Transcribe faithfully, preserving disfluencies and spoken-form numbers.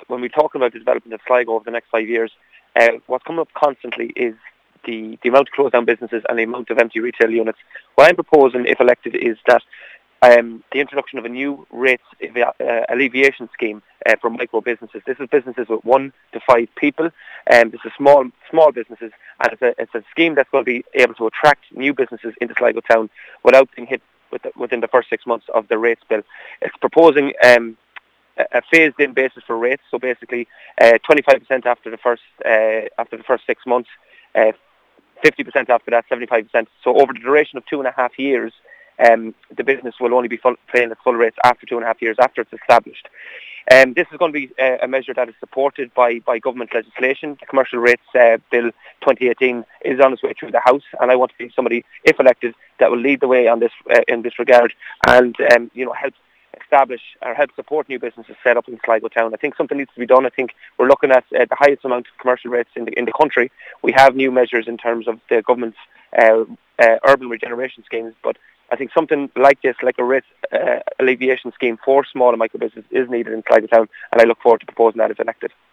when we talk about the development of Sligo over the next five years, uh, what's coming up constantly is the, the amount of closed down businesses and the amount of empty retail units. What I'm proposing, if elected, is that um, the introduction of a new rates uh, alleviation scheme uh, for micro businesses. This is businesses with one to five people, and this is small small businesses, and it's a, it's a scheme that's going to be able to attract new businesses into Sligo town without being hit with the, within the first six months of the rates bill. It's proposing um, a phased-in basis for rates, so basically uh, twenty-five percent after the first uh, after the first six months, uh, fifty percent after that, seventy-five percent. So over the duration of two and a half years, um, the business will only be full, paying its full rates after two and a half years after it's established. Um, this is going to be uh, a measure that is supported by, by government legislation. The Commercial Rates uh, Bill twenty eighteen is on its way through the House, and I want to be somebody, if elected, that will lead the way on this uh, in this regard, and um, you know help establish or help support new businesses set up in Sligo town. I think something needs to be done. I think we're looking at uh, the highest amount of commercial rates in the in the country. We have new measures in terms of the government's uh, uh, urban regeneration schemes, but I think something like this, like a rate uh, alleviation scheme for small and micro business, is needed in Sligo town, and I look forward to proposing that if elected.